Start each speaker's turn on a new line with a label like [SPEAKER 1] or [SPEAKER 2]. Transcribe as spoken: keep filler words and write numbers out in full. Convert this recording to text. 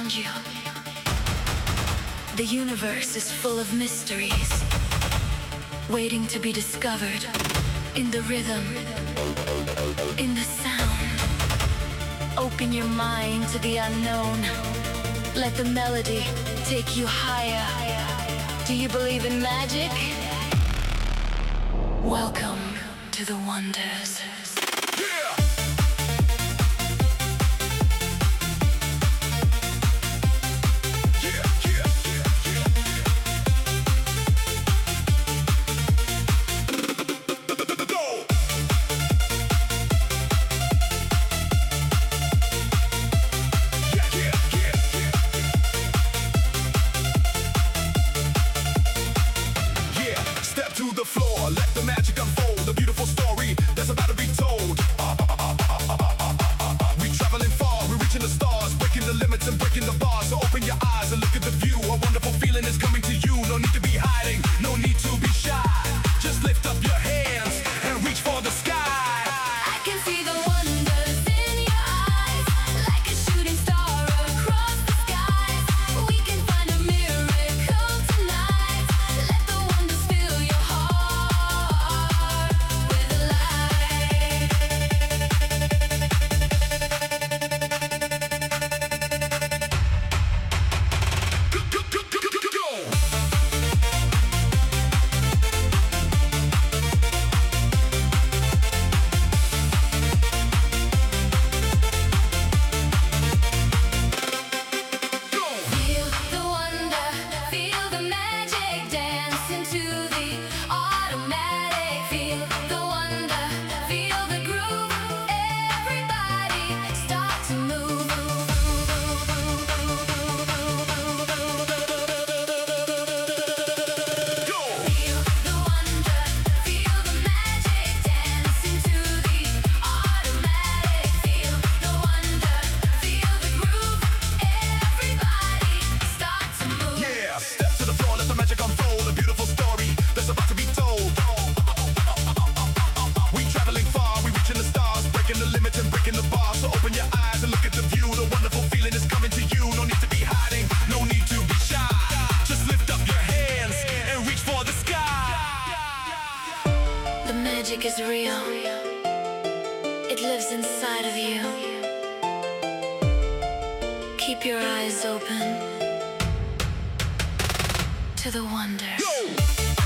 [SPEAKER 1] around you. The universe is full of mysteries, waiting to be discovered. In the rhythm, in the sound. Open your mind to the unknown. Let the melody take you higher. Do you believe in magic? Welcome to the wonders.
[SPEAKER 2] Let the magic unfold, a beautiful story that's about to be told. We traveling far, we're reaching the stars, breaking the limits and breaking the bars. So open your eyes and look at the view. A wonderful feeling is coming to you. No need to be hiding, no need to be shy. Just lift up your hands and reach for the sky.
[SPEAKER 1] I can see the wonders in your eyes, like a shooting star across the skies. We can find a miracle tonight. Let the wonders fill your heart with light.
[SPEAKER 2] Go, go, go, go, go, go, go.
[SPEAKER 1] Feel the wonder, feel the magic, dance into the automatic. Feel the wonder, feel the groove. Everybody start to move.
[SPEAKER 2] Go.
[SPEAKER 1] Feel the wonder, feel the magic, dance into the automatic. Feel the wonder, feel the groove. Everybody start to move.
[SPEAKER 2] Yeah, step to the floor, let the magic unfold. A beautiful story that's about to be told. We traveling far, we reaching the stars, breaking the limits and breaking the bars. So open your eyes and look at the view. The wonderful feeling is coming to you. No need to be hiding, no need to be shy. Just lift up your hands and reach for the sky.
[SPEAKER 1] The magic is real. It lives inside of you. Keep your eyes open to the wonder.
[SPEAKER 2] Go!